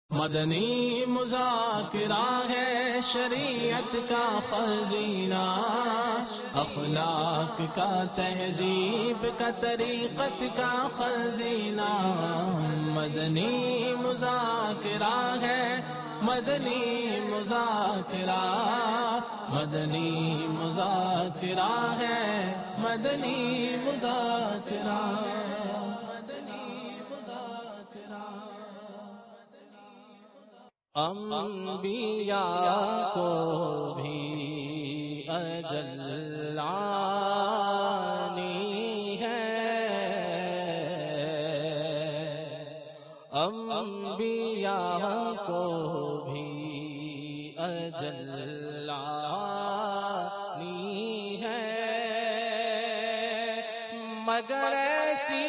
مدنی مذاکرہ ہے شریعت کا خزینہ، اخلاق کا تہذیب کا طریقت کا خزینہ۔ مدنی مذاکرہ ہے، مدنی مذاکرہ، مدنی مذاکرہ ہے، مدنی مذاکرہ، انبیاء کو بھی اجل آنی ہے، انبیاء کو بھی اجل آنی ہے، مگر ایسی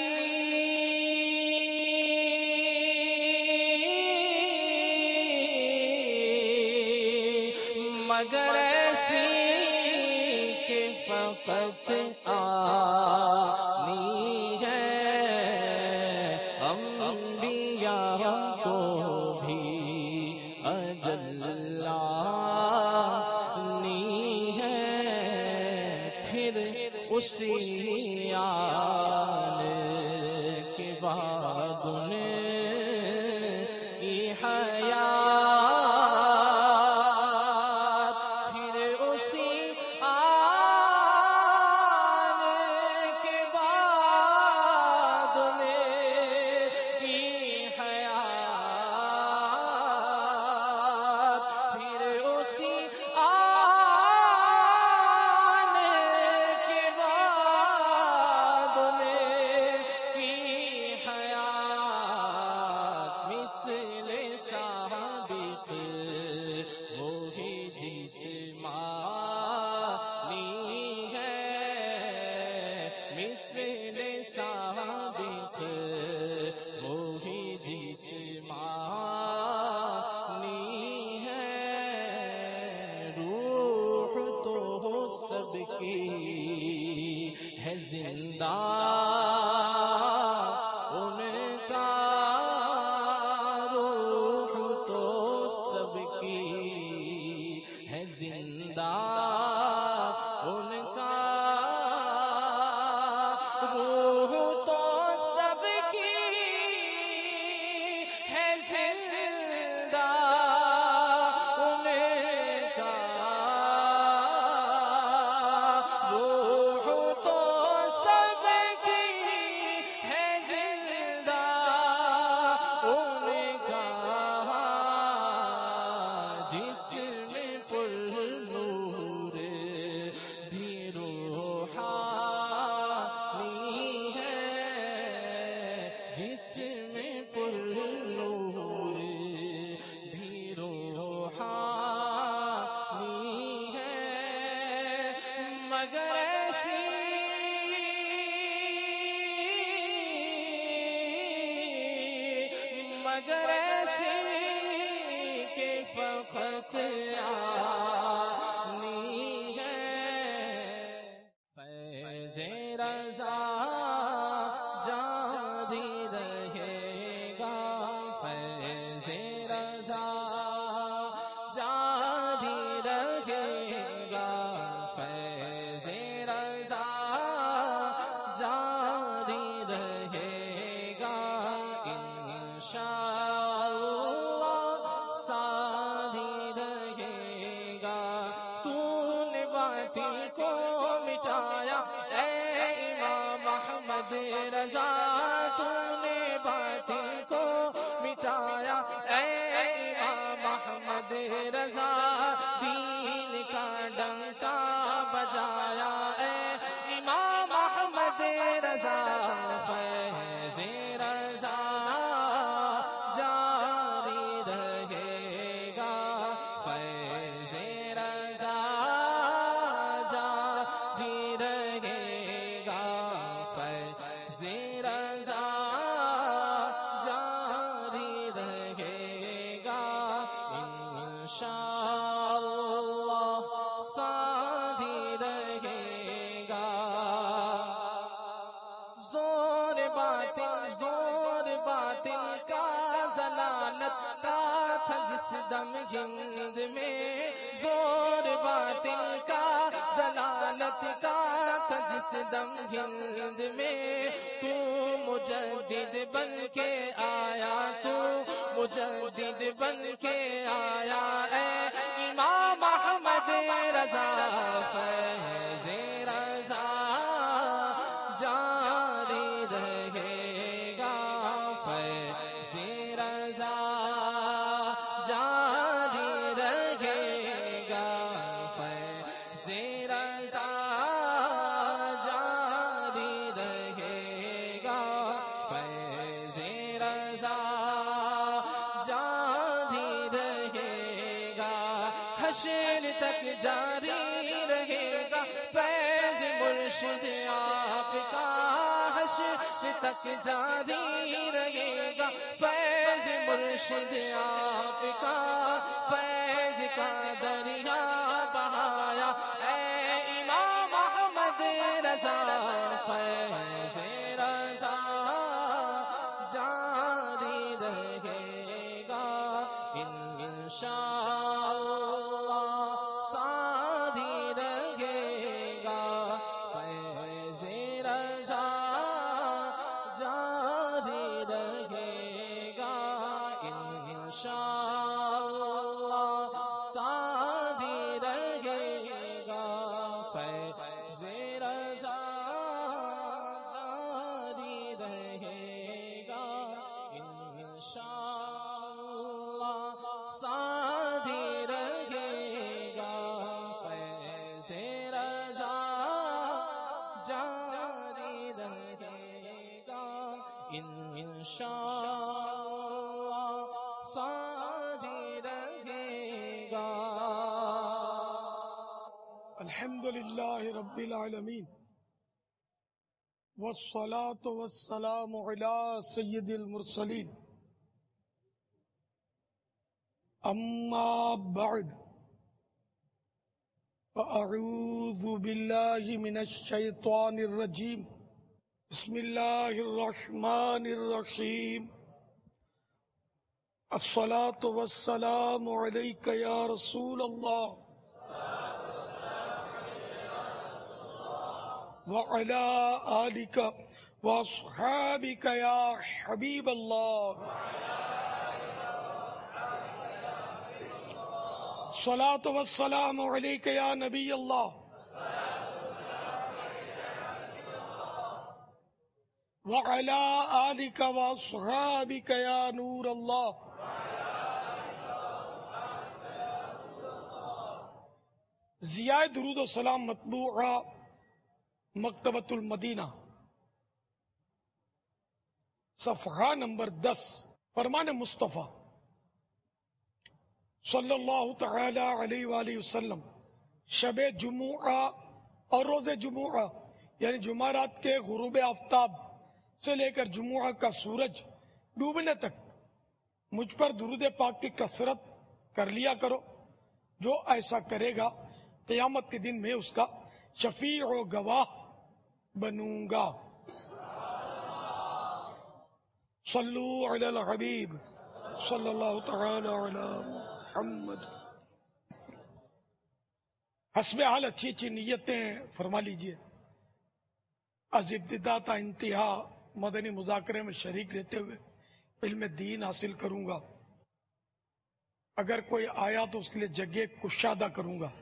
مگر ایسی کہ فقط آنی ہے، انبیاء کو بھی اجل آنی ہے، پھر اسی آنے کے بعد کی حیات، پھر اسی آنے کے بعد کی حیات، پھر اسی آنے کے بعد کی حیات، مثل سابق وہی جسمانی ہے، مثل سابق وہی جسمانی ہے، روح تو سب کی ہے زندہ، ان کا روح تو سب کی ہے زندہ، ان کا روح تو سب کی ہے زندہ، ان کا روح تو سب کی ہے زندہ، ان کا جسم پر نور بھی روحانی ہے، جسم پر نور بھی روحانی ہے، مگر ایسی مگر ایسی کہ فقط آنی ہے، فیض رضا جاری رہے گا، فیض رضا جاری رہے گا، فیض جند میں زور باطل کا ضلالت کا تھا جس دم ہند میں تو مجدد بن کے آیا تو مجدد بن کے آیا اے امام احمد رضا فیض رضا جاری رہے گا فیض رضا جاری رہے گا فیض رضا جاری رہے گا فیض رضا جاری رہے گا حشر تک جاری رہے گا فیض مرشد آپ کا حشر تک جاری رہے گا فیض مرشد آپ کا فیض کا دریا بہایا اے امام احمد رضا فیض رضا جاری رہے گا انشاءاللہ ساری رہے گا فیض رضا جاری رہے گا انشاءاللہ ساری رہے گا فیض رضا جاری رہے گا انشاءاللہ ساری رہے گا فیض رضا جاری رہے گا انشاءاللہ ساری رہے گا. الحمدللہ رب العالمین والصلاة والسلام علی سید المرسلین اما بعد فاعوذ باللہ من الشیطان الرجیم بسم اللہ الرحمن الرحیم الصلاة والسلام علیک یا رسول اللہ وعلى آلك وأصحابك يا حبيب الله صلاة والسلام عليك يا نبي الله وعلى آلك وأصحابك يا نور الله ضیاء درود و سلام مطبوعہ مکتبۃ المدینہ صفحہ نمبر 10 فرمان مصطفیٰ صلی اللہ تعالی علیہ وآلہ وسلم شب جمعہ اور روز جمعہ یعنی جمعرات کے غروب آفتاب سے لے کر جمعہ کا سورج ڈوبنے تک مجھ پر درود پاک کی کثرت کر لیا کرو. جو ایسا کرے گا قیامت کے دن میں اس کا شفیع و گواہ بنوں گا. صلو علی الحبیب صلی اللہ تعالی علی محمد. حسب حال اچھی اچھی نیتیں فرما لیجئے. از ابتدا تا انتہا مدنی مذاکرے میں شریک رہتے ہوئے علم دین حاصل کروں گا. اگر کوئی آیا تو اس کے لیے جگہ کشادہ کروں گا.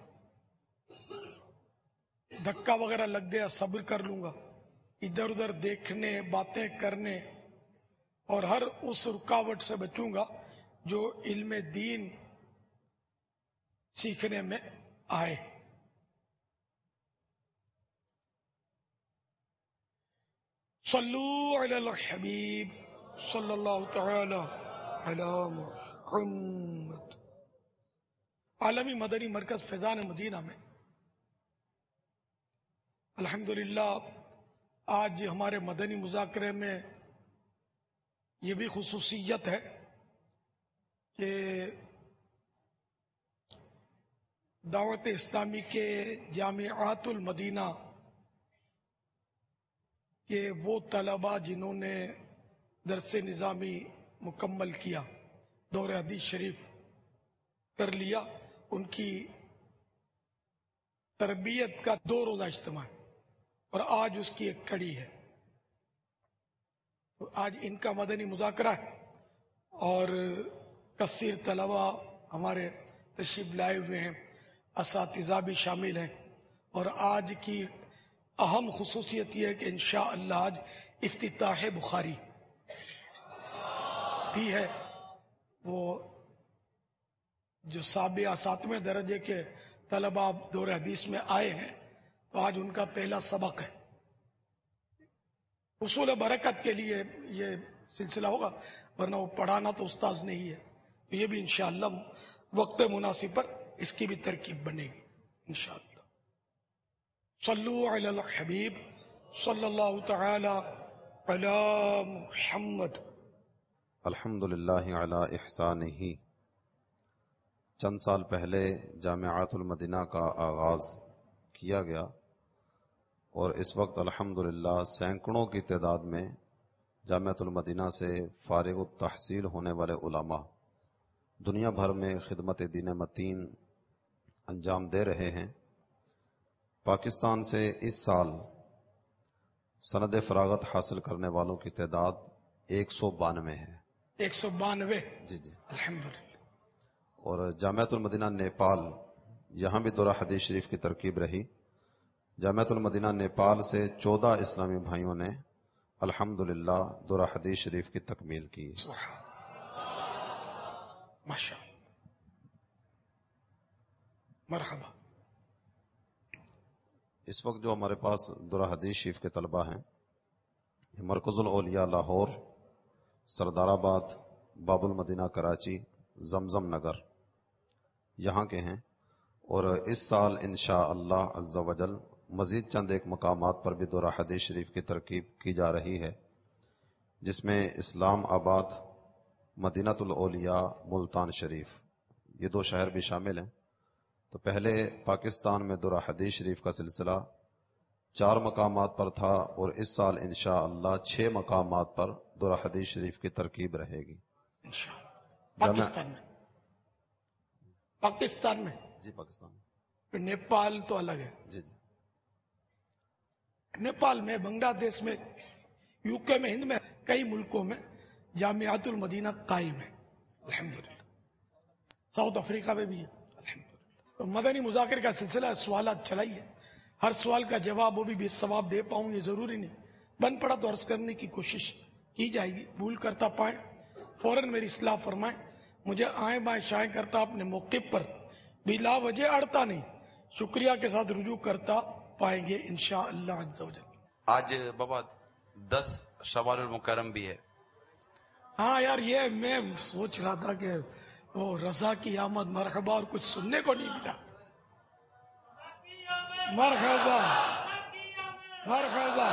دھکا وغیرہ لگ گیا صبر کر لوں گا. ادھر ادھر دیکھنے باتیں کرنے اور ہر اس رکاوٹ سے بچوں گا جو علم دین سیکھنے میں آئے. صلو علی الحبیب صلی اللہ تعالی علی محمد. عالمی مدنی مرکز فیضان مدینہ میں الحمدللہ آج ہمارے مدنی مذاکرے میں یہ بھی خصوصیت ہے کہ دعوت اسلامی کے جامعات المدینہ کے وہ طلباء جنہوں نے درس نظامی مکمل کیا دور حدیث شریف کر لیا. ان کی تربیت کا 2 روزہ اجتماع اور آج اس کی ایک کڑی ہے. تو آج ان کا مدنی مذاکرہ ہے اور کثیر طلبہ ہمارے تشریف لائے ہوئے ہیں، اساتذہ بھی شامل ہیں. اور آج کی اہم خصوصیت یہ ہے کہ انشاءاللہ آج افتتاح بخاری بھی ہے. وہ جو سابع 7ویں درجے کے طلبہ دور حدیث میں آئے ہیں تو آج ان کا پہلا سبق ہے. اصول برکت کے لیے یہ سلسلہ ہوگا، ورنہ وہ پڑھانا تو استاذ نہیں ہے. تو یہ بھی انشاءاللہ وقت مناسب پر اس کی بھی ترکیب بنے گی انشاءاللہ. صلو علی الحبیب صلی اللہ تعالی علی محمد. الحمدللہ علی احسانہ. چند سال پہلے جامعۃ المدینہ کا آغاز کیا گیا اور اس وقت الحمدللہ سینکڑوں کی تعداد میں جامعۃ المدینہ سے فارغ التحصیل ہونے والے علماء دنیا بھر میں خدمت دین متین انجام دے رہے ہیں. پاکستان سے اس سال سند فراغت حاصل کرنے والوں کی تعداد 192 ہے. 192. جی الحمدللہ. اور جامعۃ المدینہ نیپال، یہاں بھی دورہ حدیث شریف کی ترکیب رہی. جامعۃ المدینہ نیپال سے 14 اسلامی بھائیوں نے الحمدللہ دورہ حدیث شریف کی تکمیل کی. ماشاء اللہ. مرحبا. اس وقت جو ہمارے پاس دورہ حدیث شریف کے طلبہ ہیں یہ مرکز الاولیاء لاہور، سردار آباد، باب المدینہ کراچی، زمزم نگر یہاں کے ہیں. اور اس سال انشاءاللہ عز و جل مزید چند ایک مقامات پر بھی دورہ حدیث شریف کی ترکیب کی جا رہی ہے، جس میں اسلام آباد، مدینہ الاولیاء، ملتان شریف، یہ 2 شہر بھی شامل ہیں. تو پہلے پاکستان میں دورہ حدیث شریف کا سلسلہ 4 مقامات پر تھا اور اس سال انشاءاللہ 6 مقامات پر دورہ حدیث شریف کی ترکیب رہے گی پاکستان میں. جی پاکستان میں. نیپال تو الگ ہے. جی نیپال میں، بنگلہ دیش میں، یو کے میں، ہند میں، کئی ملکوں میں جامعۃ المدینہ قائم ہے الحمدللہ. ساؤتھ افریقہ میں بھی ہے الحمدللہ. تو مدنی مذاکرے کا سلسلہ، سوالات چلائیے. ہر سوال کا جواب وہ بھی ثواب دے پاؤں یہ ضروری نہیں، بن پڑا تو عرض کرنے کی کوشش کی جائے گی. بھول کرتا پائیں فوراً میری اصلاح فرمائیں. مجھے آئیں بائیں شائیں کرتا اپنے موقف پر بلا وجہ اڑتا نہیں، شکریہ کے ساتھ رجوع کرتا پائیں گے انشاءاللہ عز و جل. آج بابا 10 شوال المکرم بھی ہے. ہاں یار، یہ میں سوچ رہا تھا کہ وہ رضا کی آمد مرحبا اور کچھ سننے کو نہیں ملا. مرحبا مرحبا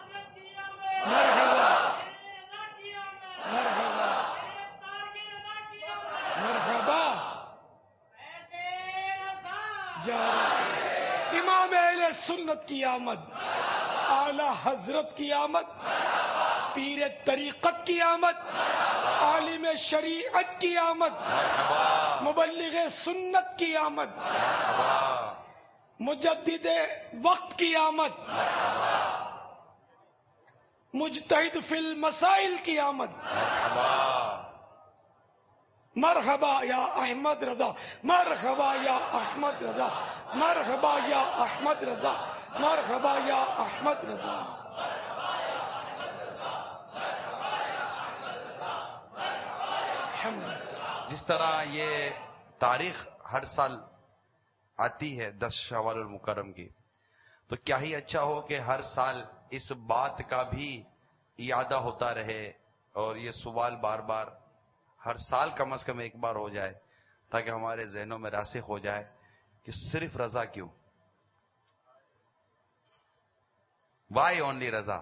مرحبا مرحبا مرحبا. امام اہل سنت کی آمد، اعلی حضرت کی آمد، پیر طریقت کی آمد، عالم شریعت کی آمد، مبلغ سنت کی آمد، مجدد وقت کی آمد، مجتہد فی المسائل کی آمد. مرحبا یا احمد رضا، مرحبا یا احمد رضا، مرحبا یا احمد رضا، مرحبا یا احمد رضا. جس طرح یہ تاریخ ہر سال آتی ہے 10 شوال المکرم کی، تو کیا ہی اچھا ہو کہ ہر سال اس بات کا بھی اعادہ ہوتا رہے اور یہ سوال بار بار ہر سال کم از کم ایک بار ہو جائے، تاکہ ہمارے ذہنوں میں راسخ ہو جائے کہ صرف رضا کیوں، وائی اونلی رضا.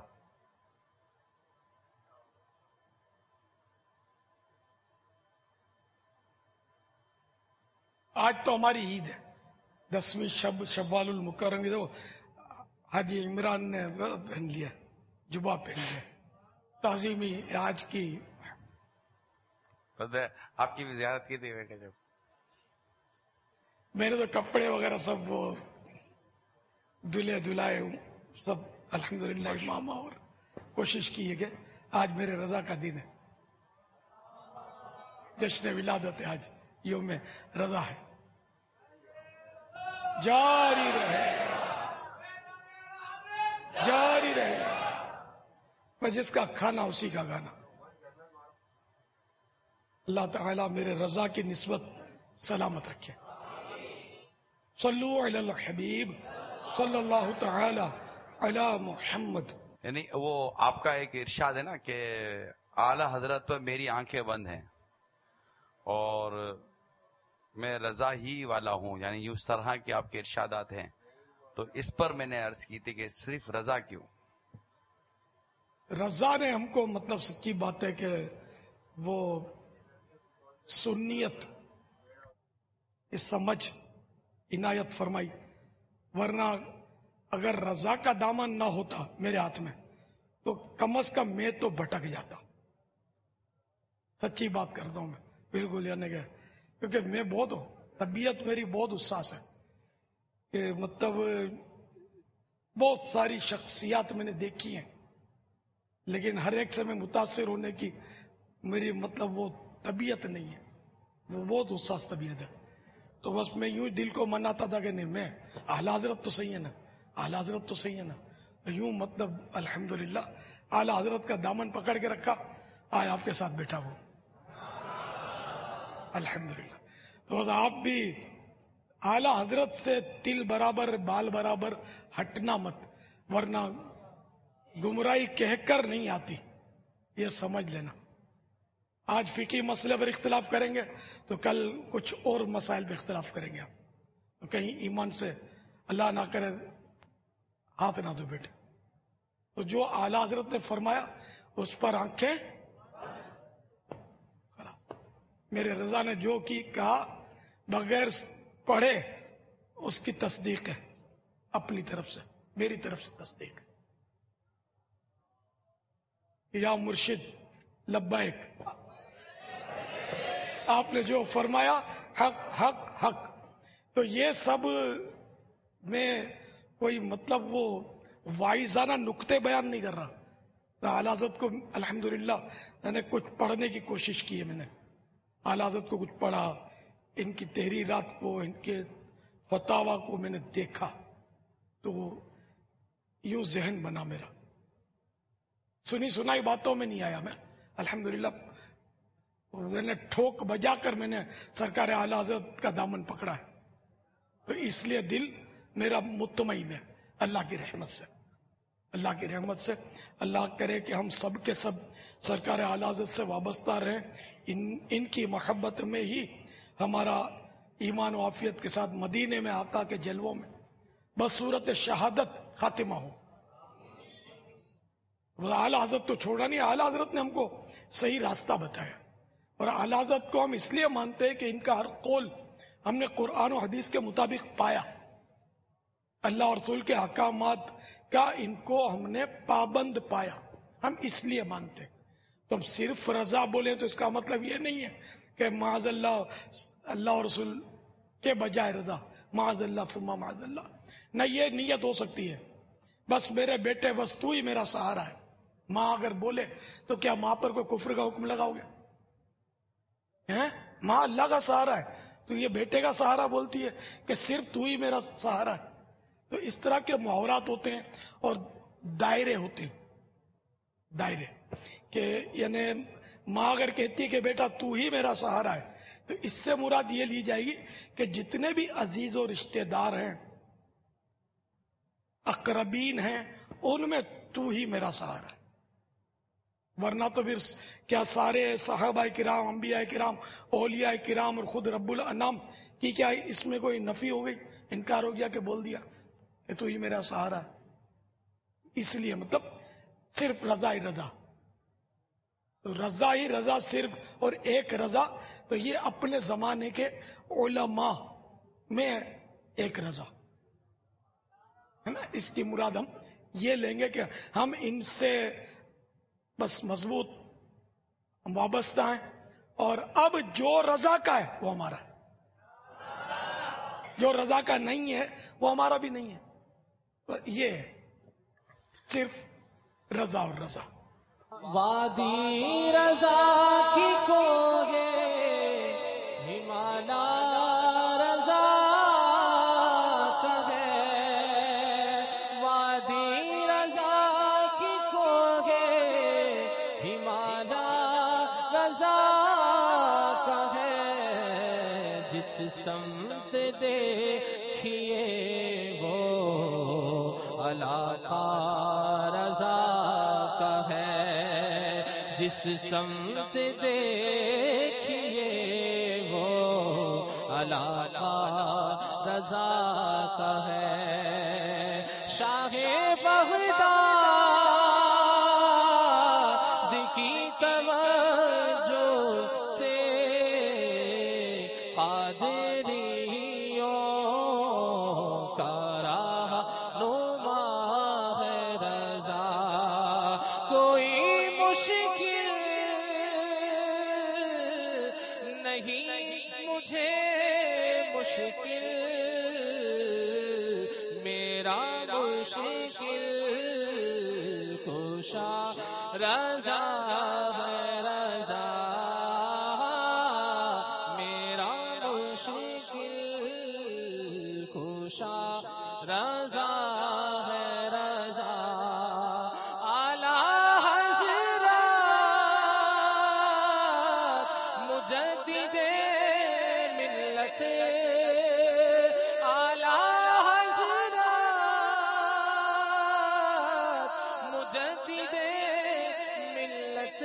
آج تو ہماری عید ہے، 10ویں شوال المکرم. کی تو حاجی عمران نے پہن لیا، جبہ پہن لیا، تعظیمی آج کی. آپ کی بھی زیارت کی تھی جب میں نے تو کپڑے وغیرہ سب وہ دلہے دلائے ہوں سب الحمدللہ امام، اور کوشش کی ہے کہ آج میرے رضا کا دن ہے، جشن ولادت ہے، آج یوم رضا ہے. جاری رہے جاری رہے، میں جس کا کھانا اسی کا گانا. اللہ تعالیٰ میرے رضا کی نسبت سلامت رکھے. صلو علی الحبیب صلی اللہ تعالی علی محمد. یعنی وہ آپ کا ایک ارشاد ہے نا کہ اعلی حضرت پر میری آنکھیں بند ہیں اور میں رضا ہی والا ہوں، یعنی اس طرح کے آپ کے ارشادات ہیں. تو اس پر میں نے عرض کی تھی کہ صرف رضا کیوں؟ رضا نے ہم کو مطلب سچی بات ہے کہ وہ سنیت اس سمجھ عنایت فرمائی، ورنہ اگر رضا کا دامن نہ ہوتا میرے ہاتھ میں تو کم از کم میں تو بھٹک جاتا. سچی بات کرتا ہوں میں بالکل، یعنی کہ کیونکہ میں بہت ہوں، طبیعت میری بہت حساس ہے کہ مطلب بہت ساری شخصیات میں نے دیکھی ہیں، لیکن ہر ایک سے میں متاثر ہونے کی میری مطلب وہ طبیعت نہیں ہے، وہ بہت حساس طبیعت ہے. تو بس میں یوں دل کو مناتا تھا کہ نہیں، میں اعلی حضرت تو صحیح ہے نا، اعلی حضرت تو صحیح ہے نا، یوں مطلب الحمدللہ اعلی حضرت کا دامن پکڑ کے رکھا، آج آپ کے ساتھ بیٹھا ہوں الحمدللہ. تو بس آپ بھی اعلی حضرت سے تل برابر بال برابر ہٹنا مت، ورنہ گمراہی کہہ کر نہیں آتی، یہ سمجھ لینا. آج فقہی مسئلے پر اختلاف کریں گے تو کل کچھ اور مسائل پہ اختلاف کریں گے آپ، کہیں ایمان سے اللہ نہ کرے ہاتھ نہ دو بیٹے. تو جو اعلی حضرت نے فرمایا اس پر آنکھیں، میرے رضا نے جو کی کہا بغیر پڑھے اس کی تصدیق ہے، اپنی طرف سے میری طرف سے تصدیق ہے. یا مرشد لبیک، آپ نے جو فرمایا حق حق حق. تو یہ سب میں کوئی مطلب وہ واعظانہ نقطے بیان نہیں کر رہا. اعلی حضرت کو الحمدللہ میں نے کچھ پڑھنے کی کوشش کی ہے، میں نے اعلی حضرت کو کچھ پڑھا، ان کی تحریرات کو، ان کے فتاوا کو میں نے دیکھا، تو یوں ذہن بنا میرا. سنی سنائی باتوں میں نہیں آیا میں، الحمدللہ میں نے ٹھوک بجا کر میں نے سرکار اعلی حضرت کا دامن پکڑا ہے. تو اس لیے دل میرا مطمئن ہے اللہ کی رحمت سے، اللہ کی رحمت سے. اللہ کرے کہ ہم سب کے سب سرکار اعلی حضرت سے وابستہ رہیں، ان کی محبت میں ہی ہمارا ایمان و عافیت کے ساتھ مدینے میں آقا کے جلووں میں بصورت شہادت خاتمہ ہو. اعلی حضرت تو چھوڑا نہیں، اعلی حضرت نے ہم کو صحیح راستہ بتایا، اور اعلی حضرت کو ہم اس لیے مانتے ہیں کہ ان کا ہر قول ہم نے قرآن و حدیث کے مطابق پایا، اللہ اور رسول کے احکامات کا ان کو ہم نے پابند پایا، ہم اس لیے مانتے. تو ہم صرف رضا بولیں تو اس کا مطلب یہ نہیں ہے کہ معاذ اللہ اور رسول کے بجائے رضا، معاذ اللہ ثم معاذ اللہ، نہ یہ نیت ہو سکتی ہے بس میرے بیٹے بس تو ہی میرا سہارا ہے. ماں اگر بولے تو کیا ماں پر کوئی کفر کا حکم لگاؤ گے؟ ماں اللہ کا سہارا ہے تو یہ بیٹے کا سہارا بولتی ہے کہ صرف تو ہی میرا سہارا ہے. تو اس طرح کے محاورات ہوتے ہیں اور دائرے ہوتے ہیں، دائرے کہ یعنی ماں اگر کہتی ہے کہ بیٹا تو ہی میرا سہارا ہے تو اس سے مراد یہ لی جائے گی کہ جتنے بھی عزیز و رشتہ دار ہیں، اقربین ہیں، ان میں تو ہی میرا سہارا ہے. ورنہ تو پھر کیا سارے صحابہ کرام، انبیاء کرام، اولیاء کرام اور خود رب الانام کی کیا اس میں کوئی نفی ہو گئی، انکار ہو گیا کہ بول دیا کہ تو ہی میرا سہارا ہے؟ اس لیے مطلب صرف رضا ہی رضا، رضا ہی رضا صرف، اور ایک رضا تو یہ اپنے زمانے کے علماء میں ایک رضا ہے نا. اس کی مراد ہم یہ لیں گے کہ ہم ان سے بس مضبوط ہم وابستہ ہیں، اور اب جو رضا کا ہے وہ ہمارا ہے. جو رضا کا نہیں ہے وہ ہمارا بھی نہیں ہے. یہ ہے صرف رضا اور رضا. وادی رضا کی کوگے ہمالا رضا کا ہے. وادی رضا کی کوگے ہمالا رضا کا ہے. جس سمت دیکھیے وہ علاقہ رضا کا ہے. جس سمت دیکھیے وہ علاقہ رضا کا ہے. شاہ بغداد کی توجہ سے قادریوں کا رہنما ہے رضا. کوئی مشکل نہیں مجھے مشکل، میرا مشکل کشا رضا ہے رضا. میرا مشکل کشا رضا ہے رضا. اعلی حضرت مجدد ملت، اعلی حضرت مجدد ملت،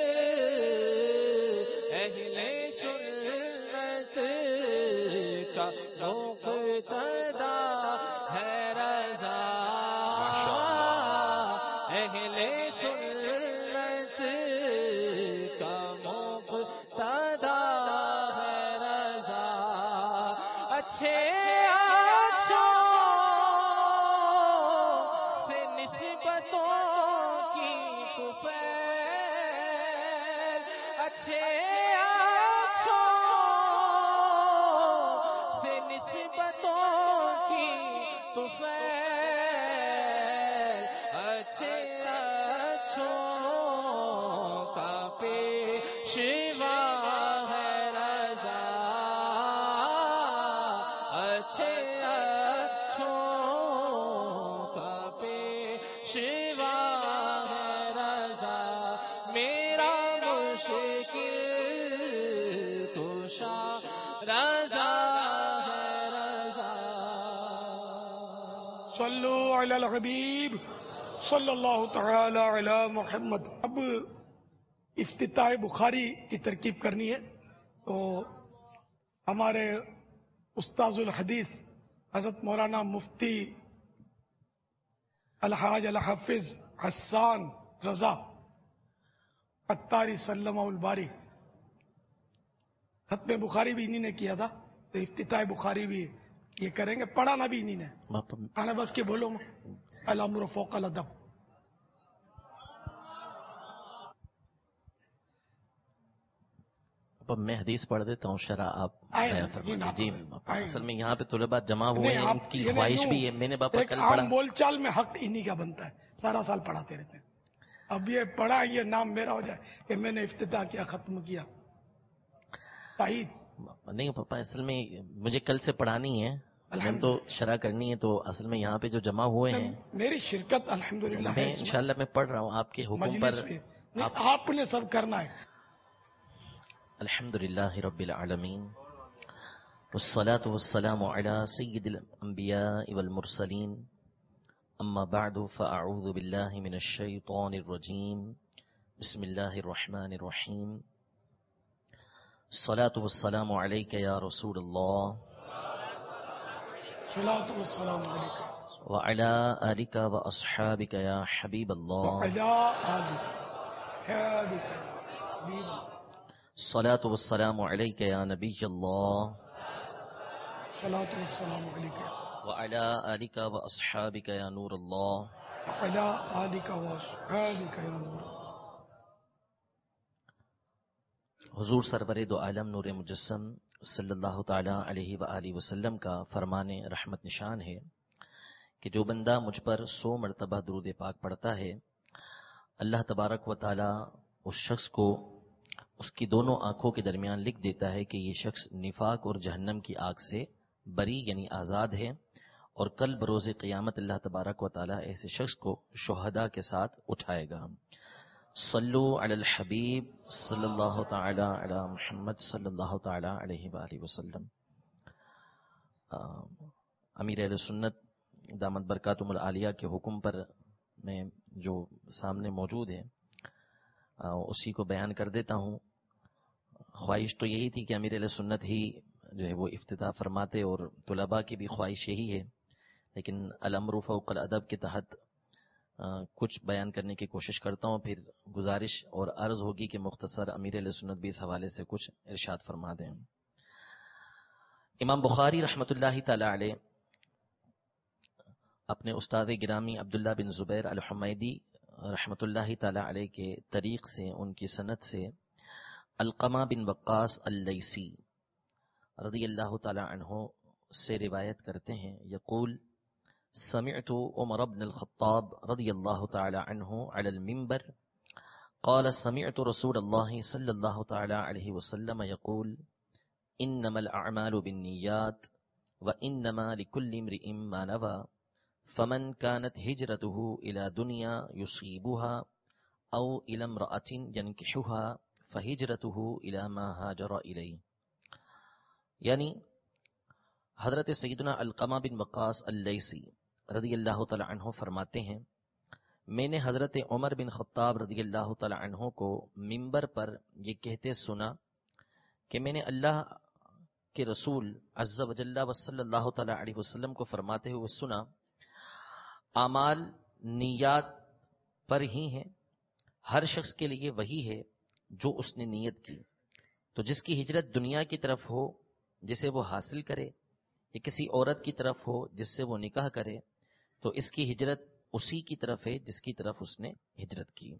اہل سنت کا مقتدا ہے رضا. اہل سنت کا مقتدا ہے رضا. اچھے اچھوں سے نسبتوں کی طفیل، اچھے اچھوں سے نسبتوں کی طفیل. اچھے اچھوں کا پیشوا ہے رضا. اچھے اچھوں کا پیشوا ہے رضا. میرا مشکل کشا رضا ہے رضا. صلو علی الحبیب صلی اللہ تعالی علی محمد. اب افتتاح بخاری کی ترکیب کرنی ہے، تو ہمارے استاذ الحدیث حضرت مولانا مفتی الحاج الحافظ حسان رضا عطاری سلمہ الباری، ختم بخاری بھی انہی نے کیا تھا، تو افتتاح بخاری بھی یہ کریں گے. پڑھانا بھی انہی نے. آنا بس کے بولو الامر فوق الادب. اب میں حدیث پڑھ دیتا ہوں، شرح آپ آئے بیان فرمائیے. جی آئے اصل میں یہاں پہ طلباء جمع ہوئے نہیں، ہیں، آپ ان کی یہ خواہش نہیں، بھی ہے. میں نے باپا ایک کل عام پڑھا. بول چال میں حق انہی کا بنتا ہے، سارا سال پڑھاتے رہتے ہیں. اب یہ پڑھا یہ نام میرا ہو جائے کہ میں نے افتتاح کیا ختم کیا. تائید نہیں پاپا، اصل میں مجھے کل سے پڑھانی ہے، ہم تو شرح کرنی ہے، تو اصل میں یہاں پہ جو جمع ہوئے ہیں میری شرکت الحمدللہ میں ہے. انشاءاللہ میں پڑھ رہا ہوں آپ کے حکم پر. مجلس میں آپ نے سب کرنا ہے. الحمدللہ رب العالمین والصلاة والسلام على سید الانبیاء والمرسلین. اما بعد فاعوذ باللہ من الشیطان الرجیم. بسم اللہ الرحمن الرحیم. الصلاة والسلام علیک یا رسول اللہ صلاۃ والسلام علیک وعلى آلک واصحابک یا حبیب اللہ. وعلی آلک حبیبک حبیب. الصلاة والسلام علیک یا نبی اللہ صلاۃ والسلام علیک وعلى آلک واصحابک یا نور اللہ. وعلی آلک واصحابک یا نور. حضور سرور دو عالم نور مجسم صلی اللہ تعالی علیہ وآلہ وسلم کا فرمان رحمت نشان ہے کہ جو بندہ مجھ پر 100 مرتبہ درود پاک پڑھتا ہے، اللہ تبارک و تعالی اس شخص کو اس کی دونوں آنکھوں کے درمیان لکھ دیتا ہے کہ یہ شخص نفاق اور جہنم کی آگ سے بری یعنی آزاد ہے، اور کل بروز قیامت اللہ تبارک و تعالی ایسے شخص کو شہداء کے ساتھ اٹھائے گا۔ صلو علی الحبیب صلی اللہ تعالی علی محمد صلی اللہ تعالی علیہ وآلہ وسلم۔ امیر اہل سنت دامت برکاتہم العالیہ کے حکم پر میں جو سامنے موجود ہے اسی کو بیان کر دیتا ہوں۔ خواہش تو یہی تھی کہ امیر اہل سنت ہی جو ہے وہ افتتاح فرماتے، اور طلباء کی بھی خواہش یہی ہے، لیکن الامر فوق الادب کے تحت کچھ بیان کرنے کی کوشش کرتا ہوں، پھر گزارش اور عرض ہوگی کہ مختصر امیر اہل سنت بھی اس حوالے سے کچھ ارشاد فرما دیں۔ امام بخاری رحمۃ اللہ تعالی علیہ اپنے استاد گرامی عبداللہ بن زبیر الحمیدی رحمۃ اللہ تعالی علیہ کے طریق سے، ان کی سند سے، علقمہ بن وقاص اللیثی رضی اللہ تعالی عنہ سے روایت کرتے ہیں، یقول سمعت عمر بن الخطاب رضی اللہ تعالی عنہ علی المنبر قال سمعت رسول اللہ صلی اللہ تعالی علیہ وسلم یقول انما الاعمال بالنیات وانما لكل امرئ ما نوى فمن كانت هجرته الى دنیا يصيبها او الى امرأة ينكحها فهجرته الى ما هاجر الیہ۔ یعنی حضرت سیدنا علقمہ بن وقاص اللیثی رضی اللہ تعالی عنہ فرماتے ہیں، میں نے حضرت عمر بن خطاب رضی اللہ تعالی عنہ کو منبر پر یہ کہتے سنا کہ میں نے اللہ کے رسول عز و جل و صلی اللہ تعالی علیہ وسلم کو فرماتے ہوئے سنا، اعمال نیات پر ہی ہیں، ہر شخص کے لیے وہی ہے جو اس نے نیت کی، تو جس کی ہجرت دنیا کی طرف ہو جسے وہ حاصل کرے، یا کسی عورت کی طرف ہو جس سے وہ نکاح کرے، تو اس کی ہجرت اسی کی طرف ہے جس کی طرف اس نے ہجرت کی۔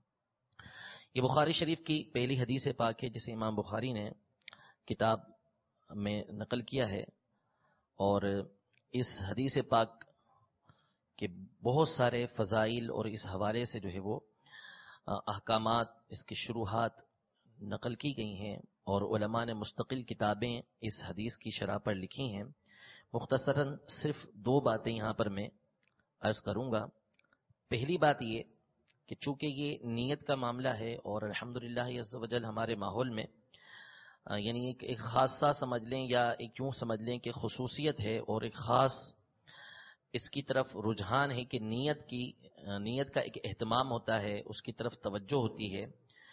یہ بخاری شریف کی پہلی حدیث پاک ہے جسے امام بخاری نے کتاب میں نقل کیا ہے، اور اس حدیث پاک کے بہت سارے فضائل اور اس حوالے سے جو ہے وہ احکامات، اس کی شروحات نقل کی گئی ہیں، اور علماء نے مستقل کتابیں اس حدیث کی شرح پر لکھی ہیں۔ مختصراً صرف 2 باتیں یہاں پر میں عرض کروں گا۔ پہلی بات یہ کہ چونکہ یہ نیت کا معاملہ ہے، اور الحمدللہ عز و جل ہمارے ماحول میں یعنی ایک خاصہ سمجھ لیں یا ایک یوں سمجھ لیں کہ خصوصیت ہے، اور ایک خاص اس کی طرف رجحان ہے کہ نیت کا ایک اہتمام ہوتا ہے، اس کی طرف توجہ ہوتی ہے،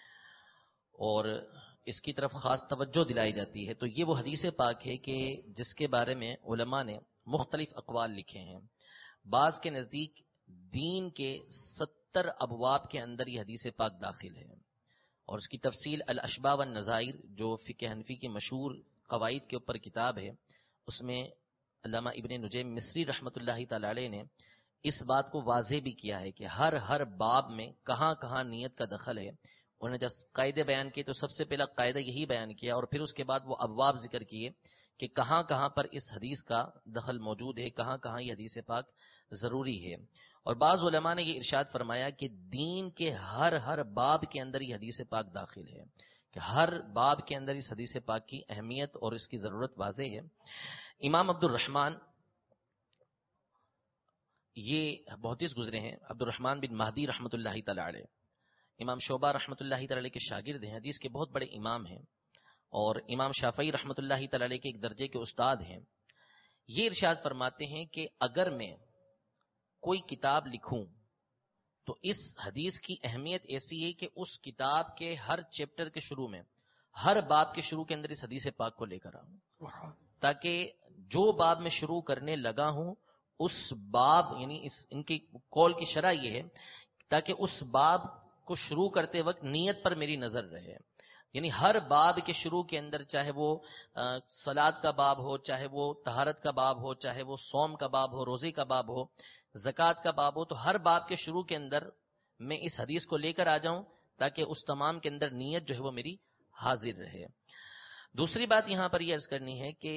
اور اس کی طرف خاص توجہ دلائی جاتی ہے۔ تو یہ وہ حدیث پاک ہے کہ جس کے بارے میں علماء نے مختلف اقوال لکھے ہیں۔ بعض کے نزدیک دین کے 70 ابواب کے اندر یہ حدیث پاک داخل ہے، اور اس کی تفصیل الاشباہ والنظائر جو فقہ حنفی کی مشہور قواعد کے اوپر کتاب ہے، اس میں علامہ ابن نجیم مصری رحمۃ اللہ تعالی علیہ نے اس بات کو واضح بھی کیا ہے کہ ہر باب میں کہاں کہاں نیت کا دخل ہے۔ انہوں نے جب قاعدے بیان کیے تو سب سے پہلا قاعدہ یہی بیان کیا، اور پھر اس کے بعد وہ ابواب ذکر کیے کہ کہاں کہاں پر اس حدیث کا دخل موجود ہے، کہاں کہاں یہ حدیث پاک ضروری ہے۔ اور بعض علماء نے یہ ارشاد فرمایا کہ دین کے ہر باب کے اندر یہ حدیث پاک داخل ہے، کہ ہر باب کے اندر اس حدیث پاک کی اہمیت اور اس کی ضرورت واضح ہے۔ امام عبد الرحمن یہ بہت گزرے ہیں، عبد الرحمن بن مہدی رحمۃ اللہ تعالی علیہ، امام شعبہ رحمۃ اللہ تعالی علیہ کے شاگرد ہیں، حدیث کے بہت بڑے امام ہیں، اور امام شافعی رحمۃ اللہ تعالی علیہ کے ایک درجے کے استاد ہیں۔ یہ ارشاد فرماتے ہیں کہ اگر میں کوئی کتاب لکھوں تو اس حدیث کی اہمیت ایسی ہے کہ اس کتاب کے ہر چیپٹر کے شروع میں، ہر باب کے شروع کے اندر اس حدیث پاک کو لے کر آؤں، تاکہ جو باب میں شروع کرنے لگا ہوں اس باب یعنی ان کی قول کی شرح یہ ہے تاکہ اس باب کو شروع کرتے وقت نیت پر میری نظر رہے، یعنی ہر باب کے شروع کے اندر، چاہے وہ صلاۃ کا باب ہو، چاہے وہ طہارت کا باب ہو، چاہے وہ صوم کا باب ہو، روزے کا باب ہو، زکوٰۃ کا باب ہو، تو ہر باب کے شروع کے اندر میں اس حدیث کو لے کر آ جاؤں تاکہ اس تمام کے اندر نیت جو ہے وہ میری حاضر رہے۔ دوسری بات یہاں پر یہ عرض کرنی ہے کہ